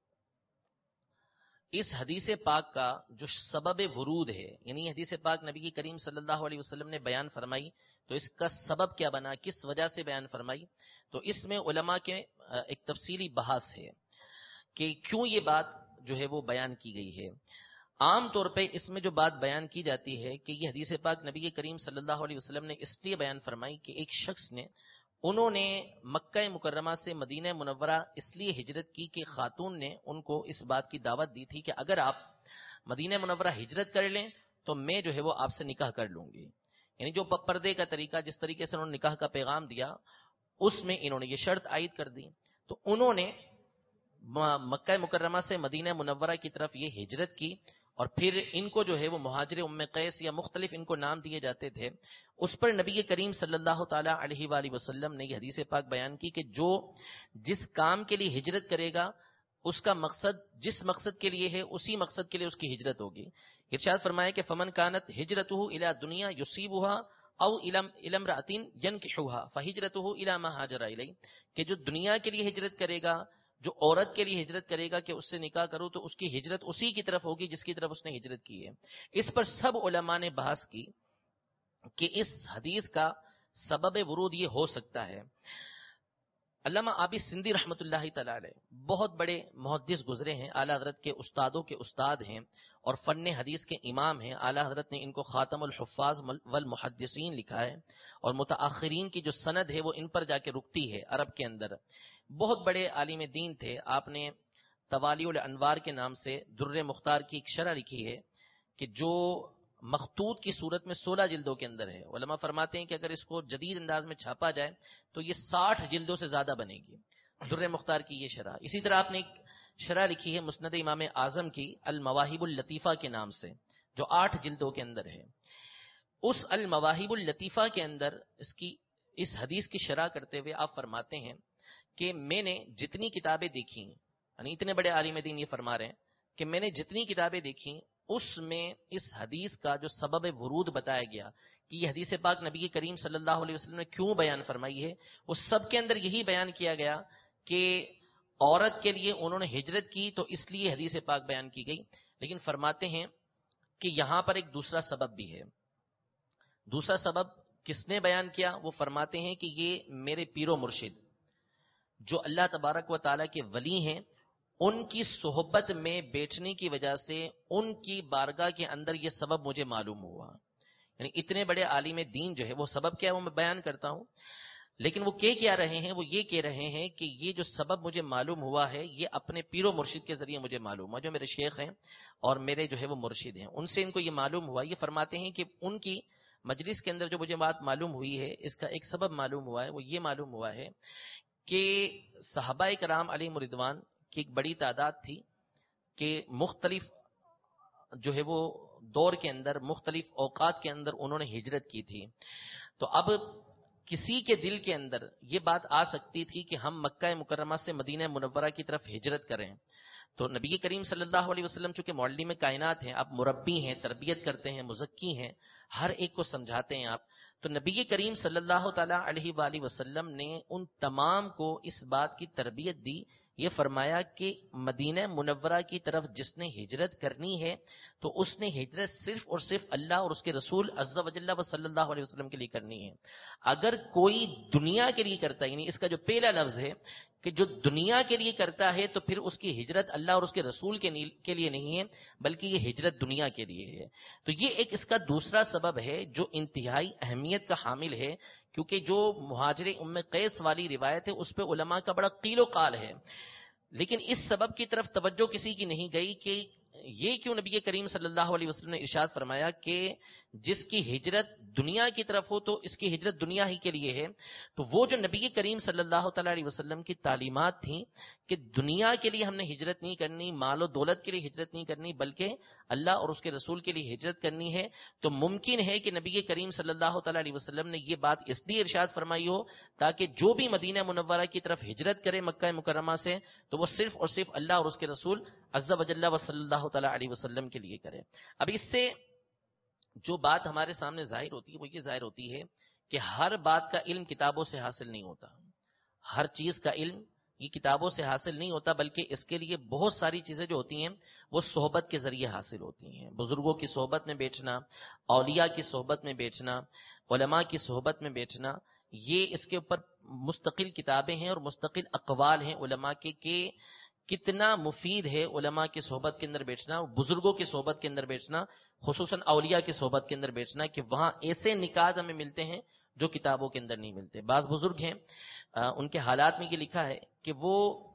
اس حدیث پاک کا جو سبب ورود ہے، یعنی حدیث پاک نبی کریم صلی اللہ علیہ وسلم نے بیان فرمائی، تو اس کا سبب کیا بنا، کس وجہ سے بیان فرمائی، تو اس میں علماء کے ایک تفصیلی بحث ہے کہ کیوں یہ بات جو ہے وہ بیان کی گئی ہے۔ عام طور پہ اس میں جو بات بیان کی جاتی ہے کہ یہ حدیث پاک نبی کریم صلی اللہ علیہ وسلم نے اس لیے بیان فرمائی کہ ایک شخص نے، انہوں نے مکہ مکرمہ سے مدینہ منورہ اس لیے ہجرت کی کہ خاتون نے ان کو اس بات کی دعوت دی تھی کہ اگر آپ مدینہ منورہ ہجرت کر لیں تو میں جو ہے وہ آپ سے نکاح کر لوں گی، یعنی جو پردے کا طریقہ، جس طریقے سے انہوں نے نکاح کا پیغام دیا، اس میں انہوں نے یہ شرط عائد کر دی۔ تو انہوں نے مکہ مکرمہ سے مدینہ منورہ کی طرف یہ ہجرت کی، اور پھر ان کو جو ہے وہ مہاجر ام قیس یا مختلف ان کو نام دیے جاتے تھے۔ اس پر نبی کریم صلی اللہ تعالی علیہ وآلہ وسلم نے یہ حدیث پاک بیان کی کہ جو جس کام کے لیے ہجرت کرے گا اس کا مقصد جس مقصد کے لیے ہے اسی مقصد کے لیے اس کی ہجرت ہوگی۔ ارشاد فرمایا کہ فمن کانت ہجرتہ الی دنیا یصیبها او الی امرأۃ ینکحها فہجرتہ الی ما ہاجر الیہ، کہ جو دنیا کے لیے ہجرت کرے گا، جو عورت کے لیے ہجرت کرے گا کہ اس سے نکاح کرو، تو اس کی ہجرت اسی کی طرف ہوگی جس کی طرف اس نے ہجرت کی ہے۔ اس پر سب علماء نے بحث کی کہ اس حدیث کا سبب ورود یہ ہو سکتا ہے۔ علامہ آبی سندھی رحمۃ اللہ تعالی علیہ بہت بڑے محدث گزرے ہیں، اعلی حضرت کے استادوں کے استاد ہیں اور فن حدیث کے امام ہیں۔ اعلی حضرت نے ان کو خاتم الحفاظ والمحدثین لکھا ہے، اور متاخرین کی جو سند ہے وہ ان پر جا کے رکتی ہے عرب کے اندر۔ بہت بڑے عالم دین تھے۔ آپ نے توالی الانوار کے نام سے در مختار کی ایک شرح لکھی ہے کہ جو مخطوط کی صورت میں 16 جلدوں کے اندر ہے۔ علماء فرماتے ہیں کہ اگر اس کو جدید انداز میں چھاپا جائے تو یہ 60 جلدوں سے زیادہ بنے گی، در مختار کی یہ شرح۔ اسی طرح آپ نے ایک شرح لکھی ہے مسند امام اعظم کی المواہب اللطیفہ کے نام سے، جو 8 جلدوں کے اندر ہے۔ اس المواہب اللطیفہ کے اندر اس حدیث کی شرح کرتے ہوئے آپ فرماتے ہیں کہ میں نے جتنی کتابیں دیکھی، یعنی اتنے بڑے عالم دین یہ فرما رہے ہیں کہ میں نے جتنی کتابیں دیکھی اس میں اس حدیث کا جو سبب ورود بتایا گیا کہ یہ حدیث پاک نبی کریم صلی اللہ علیہ وسلم نے کیوں بیان فرمائی ہے، وہ سب کے اندر یہی بیان کیا گیا کہ عورت کے لیے انہوں نے ہجرت کی تو اس لیے حدیث پاک بیان کی گئی۔ لیکن فرماتے ہیں کہ یہاں پر ایک دوسرا سبب بھی ہے۔ دوسرا سبب کس نے بیان کیا؟ وہ فرماتے ہیں کہ یہ میرے پیر و مرشد جو اللہ تبارک و تعالیٰ کے ولی ہیں، ان کی صحبت میں بیٹھنے کی وجہ سے ان کی بارگاہ کے اندر یہ سبب مجھے معلوم ہوا۔ یعنی اتنے بڑے عالم دین جو ہے وہ سبب کیا ہے وہ میں بیان کرتا ہوں، لیکن وہ کیا رہے ہیں؟ وہ یہ کہہ رہے ہیں کہ یہ جو سبب مجھے معلوم ہوا ہے یہ اپنے پیر و مرشد کے ذریعے مجھے معلوم ہوا، جو میرے شیخ ہیں اور میرے جو ہے وہ مرشد ہیں، ان سے ان کو یہ معلوم ہوا۔ یہ فرماتے ہیں کہ ان کی مجلس کے اندر جو مجھے بات معلوم ہوئی ہے اس کا ایک سبب معلوم ہوا ہے، وہ یہ معلوم ہوا ہے کہ صحابہ کرام علیہم رضوان کی ایک بڑی تعداد تھی کہ مختلف جو ہے وہ دور کے اندر مختلف اوقات کے اندر انہوں نے ہجرت کی تھی۔ تو اب کسی کے دل کے اندر یہ بات آ سکتی تھی کہ ہم مکہ مکرمہ سے مدینہ منورہ کی طرف ہجرت کریں، تو نبی کریم صلی اللہ علیہ وسلم چونکہ معلم کائنات ہیں، آپ مربی ہیں، تربیت کرتے ہیں، مزکی ہیں، ہر ایک کو سمجھاتے ہیں آپ، تو نبی کریم صلی اللہ تعالی علیہ وآلہ وسلم نے ان تمام کو اس بات کی تربیت دی، یہ فرمایا کہ مدینہ منورہ کی طرف جس نے ہجرت کرنی ہے تو اس نے ہجرت صرف اور صرف اللہ اور اس کے رسول عز و جل و صلی اللہ علیہ وسلم کے لیے کرنی ہے۔ اگر کوئی دنیا کے لیے کرتا ہے، یعنی اس کا جو پہلا لفظ ہے کہ جو دنیا کے لیے کرتا ہے تو پھر اس کی ہجرت اللہ اور اس کے رسول کے لیے نہیں ہے، بلکہ یہ ہجرت دنیا کے لیے ہے۔ تو یہ ایک اس کا دوسرا سبب ہے جو انتہائی اہمیت کا حامل ہے، کیونکہ جو مہاجر ام قیس والی روایت ہے اس پہ علماء کا بڑا قیل و قال ہے، لیکن اس سبب کی طرف توجہ کسی کی نہیں گئی کہ یہ کیوں نبی کریم صلی اللہ علیہ وسلم نے ارشاد فرمایا کہ جس کی ہجرت دنیا کی طرف ہو تو اس کی ہجرت دنیا ہی کے لیے ہے۔ تو وہ جو نبی کریم صلی اللہ تعالی علیہ وسلم کی تعلیمات تھیں کہ دنیا کے لیے ہم نے ہجرت نہیں کرنی، مال و دولت کے لیے ہجرت نہیں کرنی، بلکہ اللہ اور اس کے رسول کے لیے ہجرت کرنی ہے، تو ممکن ہے کہ نبی کریم صلی اللہ تعالی علیہ وسلم نے یہ بات اس لیے ارشاد فرمائی ہو تاکہ جو بھی مدینہ منورہ کی طرف ہجرت کرے مکہ مکرمہ سے تو وہ صرف اور صرف اللہ اور اس کے رسول عز و جل و صلی اللہ تعالی علیہ وسلم کے لیے کرے۔ اب اس سے جو بات ہمارے سامنے ظاہر ہوتی ہے وہ یہ ظاہر ہوتی ہے کہ ہر بات کا علم کتابوں سے حاصل نہیں ہوتا، ہر چیز کا علم یہ کتابوں سے حاصل نہیں ہوتا، بلکہ اس کے لیے بہت ساری چیزیں جو ہوتی ہیں وہ صحبت کے ذریعے حاصل ہوتی ہیں. بزرگوں کی صحبت میں بیٹھنا، اولیاء کی صحبت میں بیٹھنا، علماء کی صحبت میں بیٹھنا، یہ اس کے اوپر مستقل کتابیں ہیں اور مستقل اقوال ہیں علماء کے کہ کتنا مفید ہے علماء کی صحبت کے اندر بیٹھنا، بزرگوں کی صحبت کے اندر بیٹھنا، خصوصاً اولیاء کی صحبت کے اندر بیٹھنا، کہ وہاں ایسے نکات ہمیں ملتے ہیں جو کتابوں کے اندر نہیں ملتے. بعض بزرگ ہیں ان کے حالات میں یہ لکھا ہے کہ وہ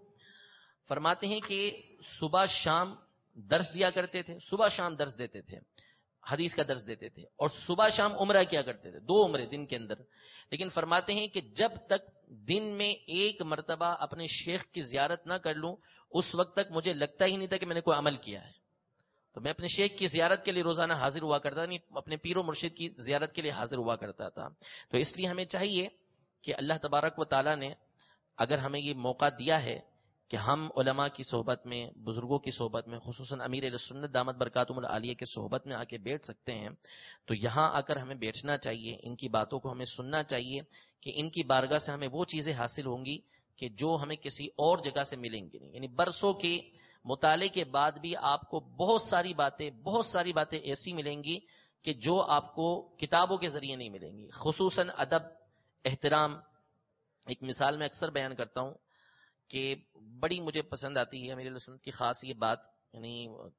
فرماتے ہیں کہ صبح شام درس دیا کرتے تھے، صبح شام درس دیتے تھے، حدیث کا درس دیتے تھے، اور صبح شام عمرہ کیا کرتے تھے، 2 عمرے دن کے اندر. لیکن فرماتے ہیں کہ جب تک دن میں ایک مرتبہ اپنے شیخ کی زیارت نہ کر لوں اس وقت تک مجھے لگتا ہی نہیں تھا کہ میں نے کوئی عمل کیا ہے. تو میں اپنے شیخ کی زیارت کے لیے روزانہ حاضر ہوا کرتا تھا، اپنے پیر و مرشد کی زیارت کے لیے حاضر ہوا کرتا تھا. تو اس لیے ہمیں چاہیے کہ اللہ تبارک و تعالیٰ نے اگر ہمیں یہ موقع دیا ہے کہ ہم علماء کی صحبت میں، بزرگوں کی صحبت میں، خصوصاً امیر اہل سنت دامت برکاتہم العالیہ کی صحبت میں آ کے بیٹھ سکتے ہیں، تو یہاں آ کر ہمیں بیٹھنا چاہیے، ان کی باتوں کو ہمیں سننا چاہیے کہ ان کی بارگاہ سے ہمیں وہ چیزیں حاصل ہوں گی کہ جو ہمیں کسی اور جگہ سے ملیں گی نہیں. یعنی برسوں کے مطالعے کے بعد بھی آپ کو بہت ساری باتیں ایسی ملیں گی کہ جو آپ کو کتابوں کے ذریعے نہیں ملیں گی. خصوصاً ادب، احترام. ایک مثال میں اکثر بیان کرتا ہوں کہ بڑی مجھے پسند آتی ہے امیر سنت کی خاص یہ بات، یعنی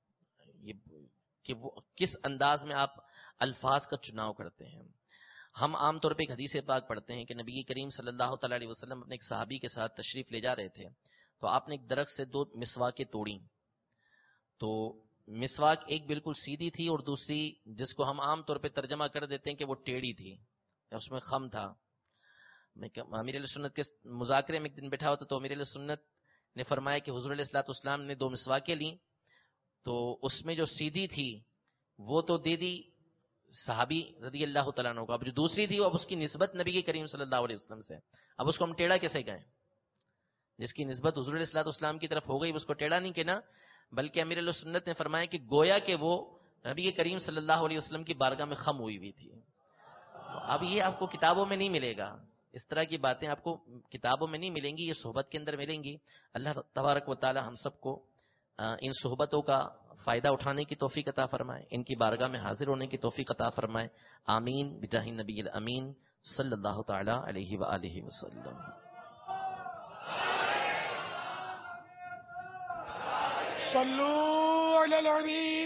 یہ کہ وہ کس انداز میں آپ الفاظ کا چناؤ کرتے ہیں. ہم عام طور پہ ایک حدیث پاک پڑھتے ہیں کہ نبی کریم صلی اللہ تعالی علیہ وسلم اپنے ایک صحابی کے ساتھ تشریف لے جا رہے تھے، تو آپ نے ایک درخت سے 2 مسواکیں توڑیں. تو مسواک ایک بالکل سیدھی تھی اور دوسری جس کو ہم عام طور پہ ترجمہ کر دیتے ہیں کہ وہ ٹیڑھی تھی، اس میں خم تھا. میں امیر علیہ سنت کے مذاکرے میں ایک دن بیٹھا ہوتا تو امیر علیہ سنت نے فرمایا کہ حضور علیہ الصلوۃ والسلام نے 2 مسواکیں لیں، تو اس میں جو سیدھی تھی وہ تو دے دی صحابی رضی اللہ تعالیٰ عنہ کو، اب جو دوسری تھی وہ اب اس کی نسبت نبی کریم صلی اللہ علیہ وسلم سے، اب اس کو ہم ٹیڑھا کیسے کہیں؟ جس کی نسبت حضور علیہ الصلوۃ والسلام کی طرف ہو گئی اس کو ٹیڑھا نہیں کہنا، بلکہ امیر علیہ سنت نے فرمایا کہ گویا کہ وہ نبی کریم صلی اللہ علیہ وسلم کی بارگاہ میں خم ہوئی تھی. اب یہ آپ کو کتابوں میں نہیں ملے گا، اس طرح کی باتیں آپ کو کتابوں میں نہیں ملیں گی، یہ صحبت کے اندر ملیں گی. اللہ تبارک و تعالی ہم سب کو ان صحبتوں کا فائدہ اٹھانے کی توفیق عطا فرمائے، ان کی بارگاہ میں حاضر ہونے کی توفیق عطا فرمائے. آمین بجاہ نبی الامین صلی اللہ تعالی علیہ وآلہ وسلم. صلو علی الحبیب.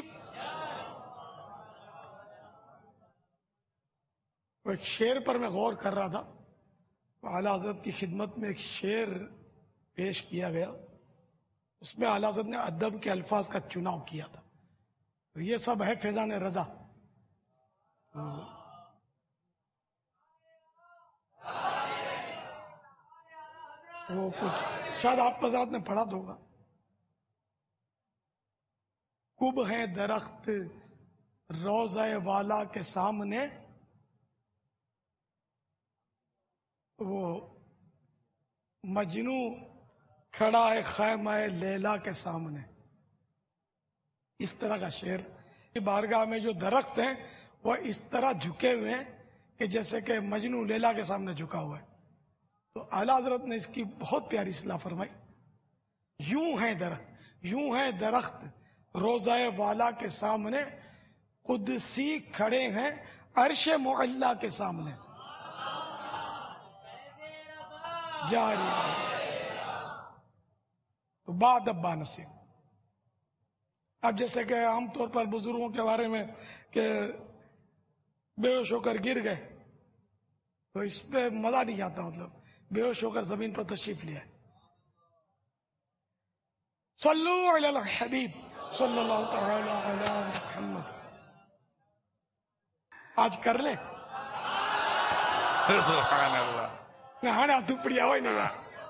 ایک شعر پر میں غور کر رہا تھا، اعلیٰ حضرت کی خدمت میں ایک شعر پیش کیا گیا، اس میں اعلیٰ حضرت نے ادب کے الفاظ کا چناؤ کیا تھا. یہ سب ہے فیضان رضا. وہ کچھ شاید آپ حضرات نے پڑھا تو ہوگا. کب ہے درخت روضہ والا کے سامنے، وہ مجنو کھڑا ہے خیمہ لیلا کے سامنے. اس طرح کا شعر. بارگاہ میں جو درخت ہیں وہ اس طرح جھکے ہوئے ہیں کہ جیسے کہ مجنو لیلا کے سامنے جھکا ہوا ہے. تو اعلیٰ حضرت نے اس کی بہت پیاری اصلاح فرمائی. یوں ہے درخت روضہ والا کے سامنے، قدسی کھڑے ہیں عرش معلا کے سامنے. جاری تو بعد ابا نصیب. اب جیسے کہ عام طور پر بزرگوں کے بارے میں کہ بے ہوش ہو کر گر گئے، تو اس پہ مزہ نہیں آتا. مطلب بے ہوش ہو کر زمین پر تشریف لیا. صلو علی الحبیب صلی اللہ تعالی علی محمد. آج کر لیں سبحان اللہ. نہ دپڑیا ہوئی نہیں.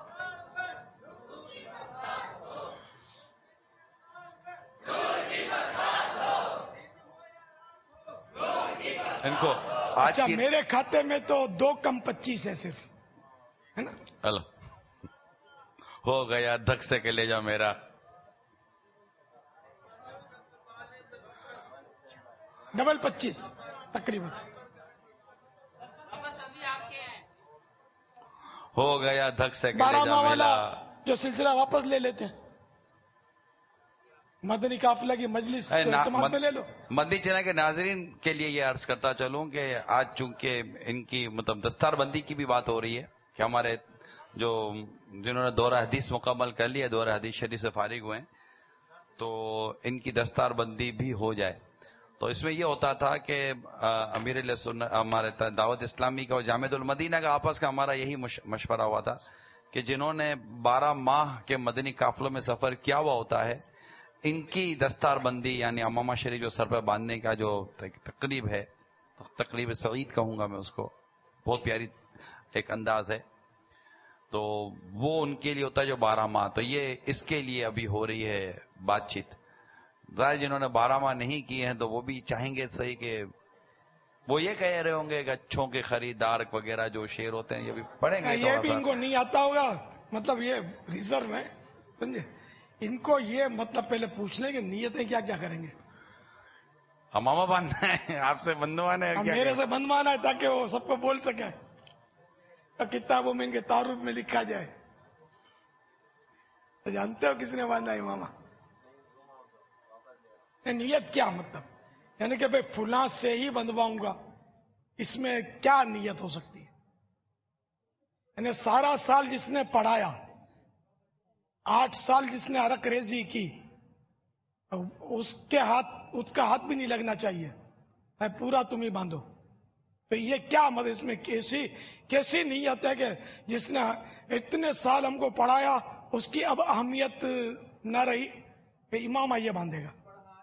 ان کو آج اچھا میرے کھاتے میں تو 2 کم 25 ہے صرف، ہے نا؟ اللہ ہو گیا دھک سے کہ لے جا میرا. ڈبل 25 تقریباً. ہو گیا دھک سے کہ لے جا بارہ میرا. جو سلسلہ واپس لے لیتے ہیں، مدنی قافلہ کی مجلس اعتماد میں لے لو. مدنی چینل کے ناظرین کے لیے یہ عرض کرتا چلوں کہ آج چونکہ ان کی مطلب دستار بندی کی بھی بات ہو رہی ہے کہ ہمارے جنہوں نے دورہ حدیث مکمل کر لیا، دورہ حدیث شریف سے فارغ ہوئے، تو ان کی دستار بندی بھی ہو جائے. تو اس میں یہ ہوتا تھا کہ امیر ہمارے دعوت اسلامی کا اور جامعۃ المدینہ کا آپس کا ہمارا یہی مشورہ ہوا تھا کہ جنہوں نے 12 ماہ کے مدنی قافلوں میں سفر کیا ہوا ہوتا ہے، ان کی دستار بندی یعنی امامہ شریف جو سر پہ باندھنے کا جو تقریب ہے، تقریب سعید کہوں گا میں اس کو، بہت پیاری ایک انداز ہے، تو وہ ان کے لیے ہوتا ہے جو 12 ماہ. تو یہ اس کے لیے ابھی ہو رہی ہے بات چیت. ظاہر جنہوں نے 12 ماہ نہیں کیے ہیں تو وہ بھی چاہیں گے صحیح کہ وہ یہ کہہ رہے ہوں گے کہ اچھوں کے خریدار وغیرہ جو شعر ہوتے ہیں یہ بھی پڑھیں گے. یہ بھی ان کو نہیں آتا ہوگا، مطلب یہ ریزرو ہے، سمجھے. ان کو یہ مطلب پہلے پوچھ لیں کہ نیتیں کیا کیا کریں گے. امامہ باندھنا ہے، آپ سے بندوانا ہے، میرے سے بندوانا ہے تاکہ وہ سب کو بول سکے، کتابوں میں ان کے تعارف میں لکھا جائے. جانتے ہو کس نے باندھا ہے امامہ؟ نیت کیا مطلب؟ یعنی کہ بھائی فلاں سے ہی بندواؤں گا، اس میں کیا نیت ہو سکتی ہے؟ یعنی سارا سال جس نے پڑھایا، 8 سال جس نے عرق ریزی کی، اس کا ہاتھ بھی نہیں لگنا چاہیے، پورا تم ہی باندھو. تو یہ کیا مطلب؟ اس میں کیسی نیت ہے کہ جس نے اتنے سال ہم کو پڑھایا اس کی اب اہمیت نہ رہی کہ امامہ یہ باندھے گا.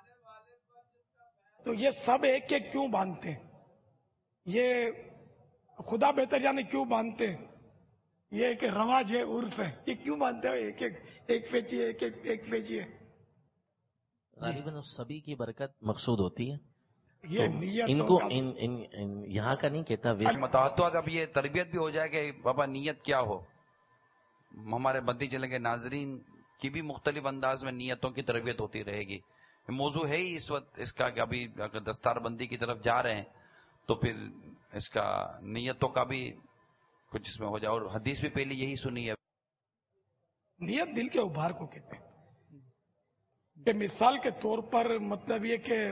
تو یہ سب ایک ایک کیوں باندھتے ہیں؟ یہ خدا بہتر جانے کیوں باندھتے ہیں. یہ ایک رواج ہے، عرف ہے، یہ کیوں باندھتے ہیں؟ ایک پیچیے ایک پیچیے. غالباً اس سبھی کی برکت مقصود ہوتی ہے. یہ نیت ان کو یہاں کا نہیں کہتا متحد اب یہ تربیت بھی ہو جائے کہ بابا نیت کیا ہو. ہمارے مدنی چینل کے ناظرین کی بھی مختلف انداز میں نیتوں کی تربیت ہوتی رہے گی. موضوع ہے ہی اس وقت اس کا کہ ابھی اگر دستار بندی کی طرف جا رہے ہیں تو پھر اس کا نیتوں کا بھی کچھ اس میں ہو جائے. اور حدیث بھی پہلے یہی سنی ہے. نیت دل کے ابھار کو کہتے ہیں. کہ مثال کے طور پر مطلب یہ کہ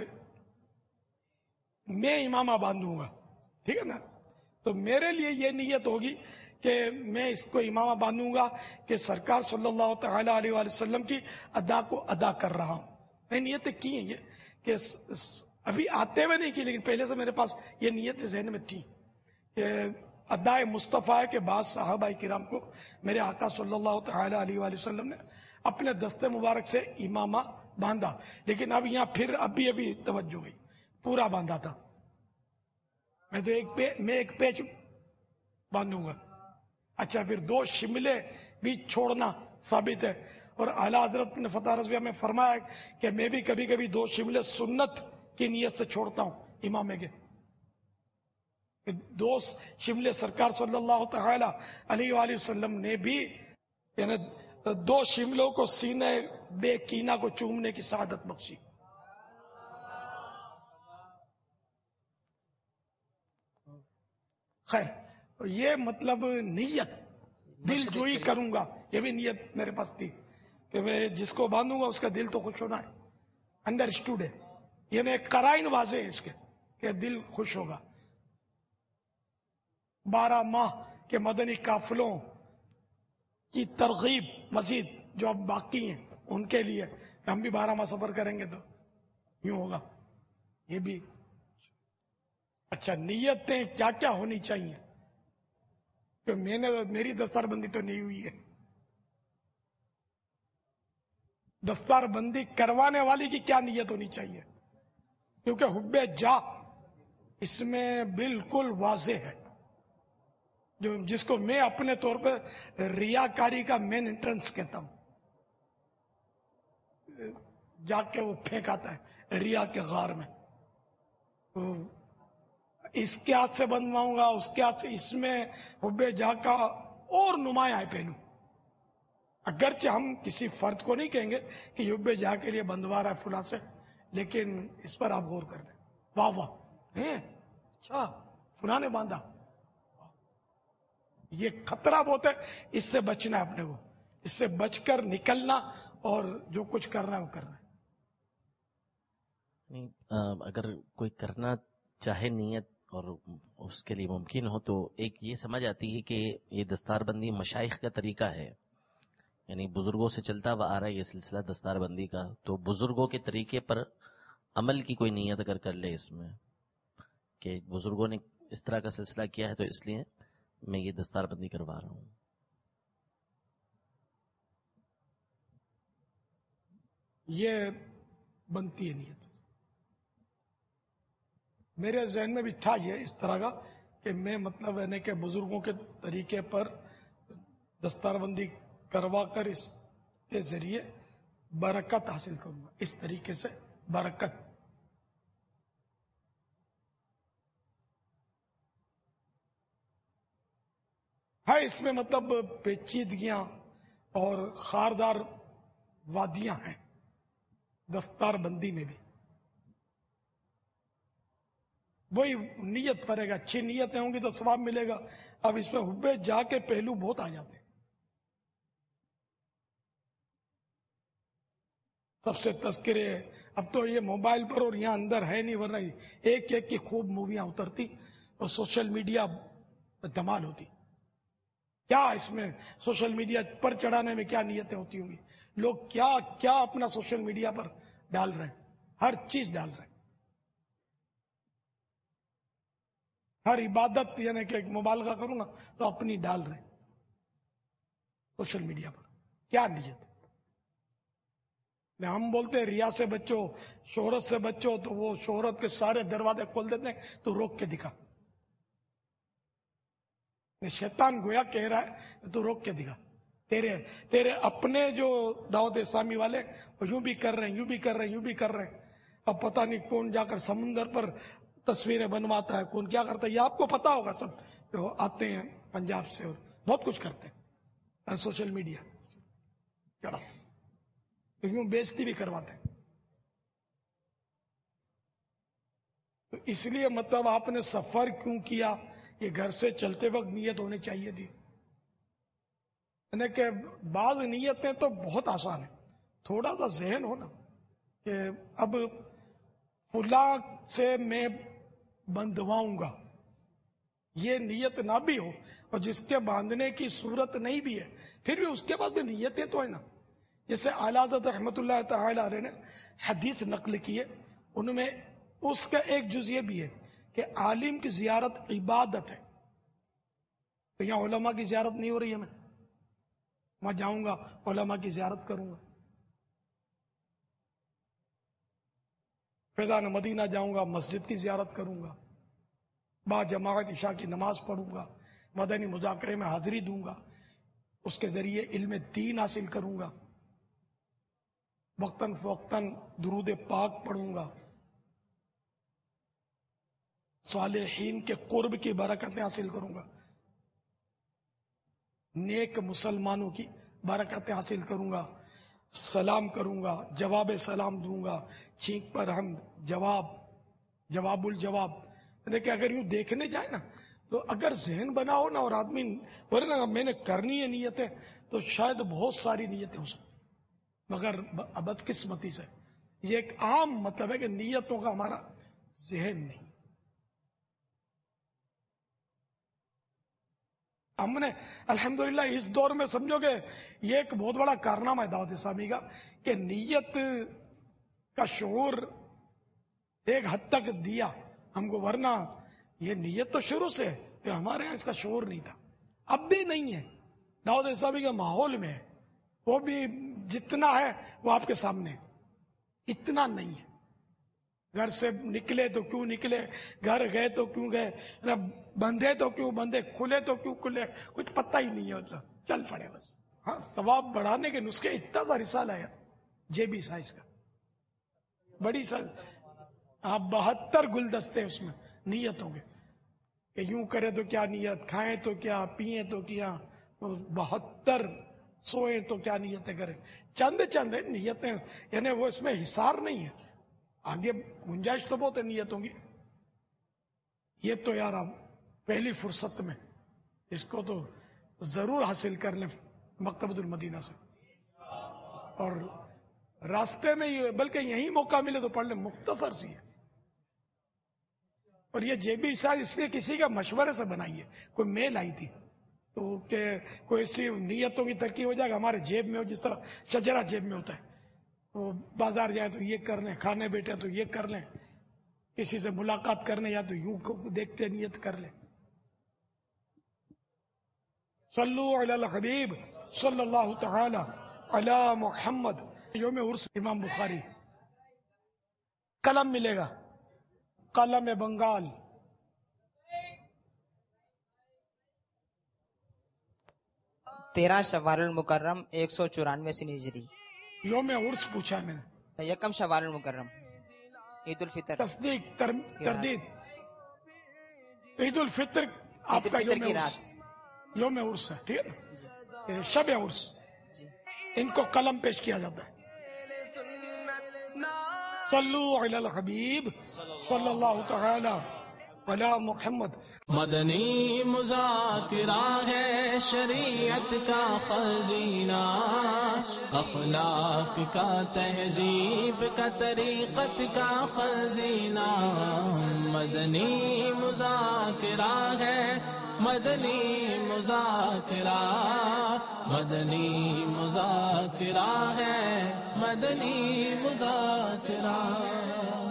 میں امامہ باندھوں گا، ٹھیک ہے نا، تو میرے لیے یہ نیت ہوگی کہ میں اس کو امامہ باندھوں گا کہ سرکار صلی اللہ تعالی علیہ وآلہ وسلم کی ادا کو ادا کر رہا ہوں. میں نیتیں کی ہیں یہ کہ ابھی آتے ہوئے نہیں کی، لیکن پہلے سے میرے پاس یہ نیت ذہن میں تھی کہ ادائے مصطفیٰ ہے کہ بعض صحابہ کرام کو میرے آقا صلی اللہ تعالی علیہ وآلہ وسلم نے اپنے دستے مبارک سے امامہ باندھا. لیکن اب یہاں پھر ابھی توجہ گئی، پورا باندھا تھا میں تو ایک پیچ باندھوں گا. اچھا پھر 2 شملے بھی چھوڑنا ثابت ہے. اور اعلیٰ حضرت نے فتح رضویہ میں فرمایا کہ میں بھی کبھی کبھی 2 شملے سنت کی نیت سے چھوڑتا ہوں امامے کے. 2 شملے سرکار صلی اللہ تعالی علیہ وآلہ وسلم نے بھی یعنی 2 شملوں کو سینے بے کینہ کو چومنے کی سعادت بخشی. خیر، یہ مطلب نیت دل جوئی کروں گا، یہ بھی نیت میرے پاس تھی کہ میں جس کو باندھوں گا اس کا دل تو خوش ہونا ہے، انڈرسٹوڈ ہے. یہ میں ایک قرائن واضح ہے اس کے کہ دل خوش ہوگا. 12 ماہ کے مدنی قافلوں کی ترغیب مزید جو اب باقی ہیں ان کے لیے ہم بھی 12 ماہ سفر کریں گے تو یوں ہوگا. یہ بھی اچھا نیتیں کیا کیا ہونی چاہیے کہ میری دستار بندی تو نہیں ہوئی ہے. دستار بندی کروانے والی کی کیا نیت ہونی چاہیے؟ کیونکہ حب جا اس میں بالکل واضح ہے، جس کو میں اپنے طور پہ ریاکاری کا مین انٹرنس کہتا ہوں. جا کے وہ پھینک آتا ہے ریا کے غار میں، اس کے ہاتھ سے بنواؤں گا اس کے ہاتھ سے. اس میں حب جا کا اور نمایاں ہے پہلو. اگرچہ ہم کسی فرد کو نہیں کہیں گے کہ حب جا کے لیے بندوا رہا ہے فلاں سے، لیکن اس پر آپ غور کر لیں. واہ واہ، اچھا فلاں نے باندھا، یہ خطرہ بہت ہے، اس سے بچنا ہے اپنے کو. اس سے بچ کر نکلنا اور جو کچھ کرنا ہے وہ کرنا ہے۔ اگر کوئی کرنا چاہے نیت اور اس کے لیے ممکن ہو تو ایک یہ سمجھ آتی ہے کہ یہ دستار بندی مشائخ کا طریقہ ہے، یعنی بزرگوں سے چلتا ہوا آ رہا ہے یہ سلسلہ دستار بندی کا، تو بزرگوں کے طریقے پر عمل کی کوئی نیت اگر کر لے اس میں کہ بزرگوں نے اس طرح کا سلسلہ کیا ہے تو اس لیے میں یہ دستار بندی کروا رہا ہوں۔ یہ بنتی ہے نیت۔ میرے ذہن میں بھی تھا یہ اس طرح کا کہ میں مطلب ہے کہ بزرگوں کے طریقے پر دستار بندی کروا کر اس کے ذریعے برکت حاصل کروں گا، اس طریقے سے برکت۔ ہے اس میں مطلب پیچیدگیاں اور خاردار وادیاں ہیں دستار بندی میں بھی۔ وہی نیت کرے گا، اچھی نیتیں ہوں گی تو ثواب ملے گا۔ اب اس میں حبے جا کے پہلو بہت آ جاتے ہیں۔ سب سے تذکرے، اب تو یہ موبائل پر اور یہاں اندر ہے نہیں، ورنہ ایک ایک کی خوب موویاں اترتی اور سوشل میڈیا دھمال ہوتی۔ کیا اس میں سوشل میڈیا پر چڑھانے میں کیا نیتیں ہوتی ہوں گی؟ لوگ کیا کیا اپنا سوشل میڈیا پر ڈال رہے ہیں، ہر چیز ڈال رہے ہیں۔ ہر عبادت یعنی کہ ایک مبالغہ کروں نا تو اپنی ڈال رہے ہیں سوشل میڈیا پر۔ کیا نیت ہے؟ ہم بولتے ہیں ریا سے بچو، شہرت سے بچو، تو وہ شہرت کے سارے دروازے کھول دیتے ہیں تو روک کے دکھا۔ شیطان گویا کہہ رہا ہے تو روک کے دکھا۔ تیرے اپنے جو دعوت اسلامی والے وہ یوں بھی کر رہے ہیں، یوں بھی کر رہے ہیں، یوں بھی کر رہے ہیں۔ اب پتہ نہیں کون جا کر سمندر پر تصویریں بنواتا ہے، کون کیا کرتا ہے، یہ آپ کو پتا ہوگا۔ سب جو آتے ہیں پنجاب سے اور بہت کچھ کرتے ہیں سوشل میڈیا چڑھا، یوں بےزتی بھی کرواتے ہیں۔ تو اس لیے مطلب آپ نے سفر کیوں کیا، یہ گھر سے چلتے وقت نیت ہونی چاہیے تھی۔ یعنی کہ بعض نیتیں تو بہت آسان ہیں، تھوڑا سا ذہن ہو نا کہ اب فلاں سے میں بندھواؤں گا، یہ نیت نہ بھی ہو اور جس کے باندھنے کی صورت نہیں بھی ہے، پھر بھی اس کے بعد بھی نیتیں تو ہے نا۔ جیسے اعلیٰ حضرت رحمۃ اللہ تعالی علیہ نے حدیث نقل کی ہے، ان میں اس کا ایک جز یہ بھی ہے کہ عالم کی زیارت عبادت ہے۔ تو یہاں علماء کی زیارت نہیں ہو رہی ہے، میں جاؤں گا علماء کی زیارت کروں گا، فیضان مدینہ جاؤں گا مسجد کی زیارت کروں گا، با جماعت عشاء کی نماز پڑھوں گا، مدنی مذاکرے میں حاضری دوں گا، اس کے ذریعے علم دین حاصل کروں گا، وقتاً فوقتاً درود پاک پڑھوں گا، صالحین کے قرب کی برکتیں حاصل کروں گا، نیک مسلمانوں کی برکتیں حاصل کروں گا، سلام کروں گا، جواب سلام دوں گا، چھینک پر ہم جواب الجواب۔ یعنی کہ اگر یوں دیکھنے جائے نا تو اگر ذہن بنا ہو نا اور آدمی ورنہ میں نے کرنی ہے نیتیں تو شاید بہت ساری نیتیں ہو سکتی، مگر بدقسمتی سے یہ ایک عام مطلب ہے کہ نیتوں کا ہمارا ذہن نہیں۔ ہم نے الحمدللہ اس دور میں سمجھو کہ یہ ایک بہت بڑا کارنامہ ہے دعوت اسلامی کا کہ نیت کا شعور ایک حد تک دیا ہم کو، ورنہ یہ نیت تو شروع سے کہ ہمارے یہاں اس کا شعور نہیں تھا، اب بھی نہیں ہے۔ دعوت اسلامی کے ماحول میں وہ بھی جتنا ہے وہ آپ کے سامنے ہے، اتنا نہیں ہے۔ گھر سے نکلے تو کیوں نکلے، گھر گئے تو کیوں گئے، بندھے تو کیوں بندھے، کھلے تو کیوں کھلے، کچھ پتہ ہی نہیں ہے، مطلب چل پڑے بس۔ ہاں ثواب بڑھانے کے نسخے اتنا سا رسالہ ہے جیبی سائز کا، بڑی سائز، 72 گلدستے اس میں نیتوں کے، کہ یوں کرے تو کیا نیت، کھائیں تو کیا، پیئیں تو کیا، 72 سوئیں تو کیا نیتیں کریں، چند نیتیں، یعنی وہ اس میں حصار نہیں ہے، آگے گنجائش تو بہت ہے نیتوں کی۔ یہ تو یار اب پہلی فرصت میں اس کو تو ضرور حاصل کر لیں مکتبۃ المدینہ سے. اور راستے میں بلکہ یہی موقع ملے تو پڑھ لیں, مختصر سی ہے. اور یہ جیبی شاید اس لیے کسی کا مشورے سے بنائی ہے, کوئی میل آئی تھی تو کہ کوئی ایسی نیتوں کی ترقی ہو جائے گا ہمارے جیب میں ہو, جس طرح شجرا جیب میں ہوتا ہے. تو بازار جائے تو یہ کر لیں, کھانے بیٹھے تو یہ کر لیں, کسی سے ملاقات کرنے یا تو یوں دیکھتے نیت کر لیں. صلو علی الحبیب صلی اللہ تعالی علی محمد. یوم عرس امام بخاری. قلم ملے گا, قلم بنگال. تیرہ شوال المکرم 194 سے ہجری. یوم عرس پوچھا میں نے. یکم شوال المکرم عید الفطر. تصدیق تردید. عید الفطر آپ کا فطر کی رات یوم عرس ہے, ٹھیک ہے, شب عرس. ان کو قلم پیش کیا جاتا ہے. صلو علی الحبیب صلی اللہ تعالی علی محمد. مدنی مذاکرہ ہے شریعت کا خزینہ, اخلاق کا تہذیب کا طریقت کا خزینہ. مدنی مذاکرہ ہے, مدنی مذاکرہ, مدنی مذاکرہ ہے, مدنی مذاکرہ.